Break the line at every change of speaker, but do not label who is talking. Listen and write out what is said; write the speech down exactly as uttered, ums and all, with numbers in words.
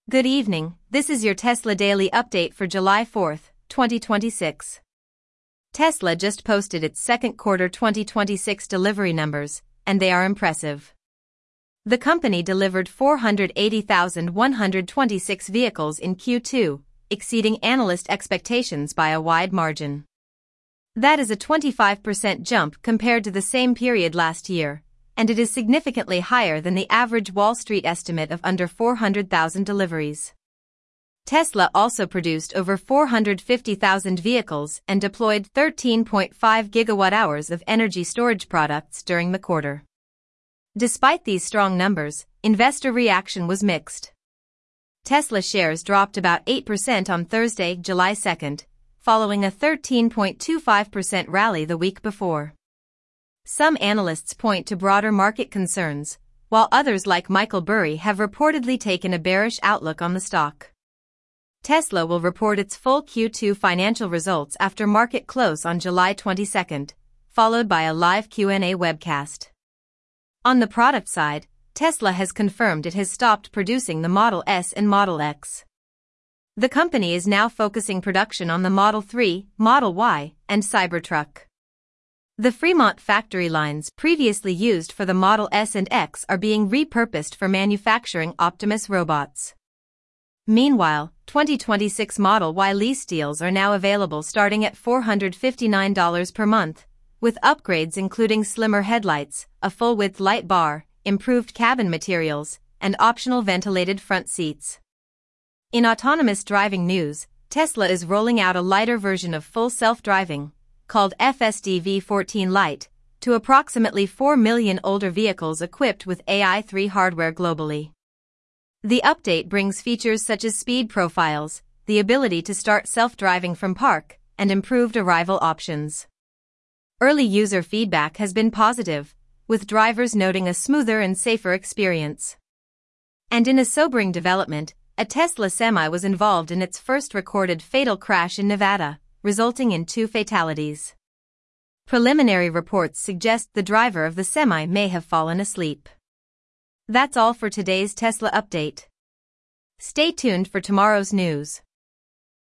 Good evening, this is your Tesla Daily Update for July fourth, twenty twenty-six. Tesla just posted its second quarter twenty twenty-six delivery numbers, and they are impressive. The company delivered four hundred eighty thousand one hundred twenty-six vehicles in Q two, exceeding analyst expectations by a wide margin. That is a twenty-five percent jump compared to the same period last year, and it is significantly higher than the average Wall Street estimate of under four hundred thousand deliveries. Tesla also produced over four hundred fifty thousand vehicles and deployed thirteen point five gigawatt hours of energy storage products during the quarter. Despite these strong numbers, investor reaction was mixed. Tesla shares dropped about eight percent on Thursday, July second, following a thirteen point two five percent rally the week before. Some analysts point to broader market concerns, while others like Michael Burry have reportedly taken a bearish outlook on the stock. Tesla will report its full Q two financial results after market close on July twenty-second, followed by a live Q and A webcast. On the product side, Tesla has confirmed it has stopped producing the Model S and Model X. The company is now focusing production on the Model three, Model Y, and Cybertruck. The Fremont factory lines previously used for the Model S and X are being repurposed for manufacturing Optimus robots. Meanwhile, twenty twenty-six Model Y lease deals are now available starting at four hundred fifty-nine dollars per month, with upgrades including slimmer headlights, a full-width light bar, improved cabin materials, and optional ventilated front seats. In autonomous driving news, Tesla is rolling out a lighter version of full self-driving, called F S D V fourteen Lite, to approximately four million older vehicles equipped with A I three hardware globally. The update brings features such as speed profiles, the ability to start self-driving from park, and improved arrival options. Early user feedback has been positive, with drivers noting a smoother and safer experience. And in a sobering development, a Tesla Semi was involved in its first recorded fatal crash in Nevada, resulting in two fatalities. Preliminary reports suggest the driver of the Semi may have fallen asleep. That's all for today's Tesla update. Stay tuned for tomorrow's news.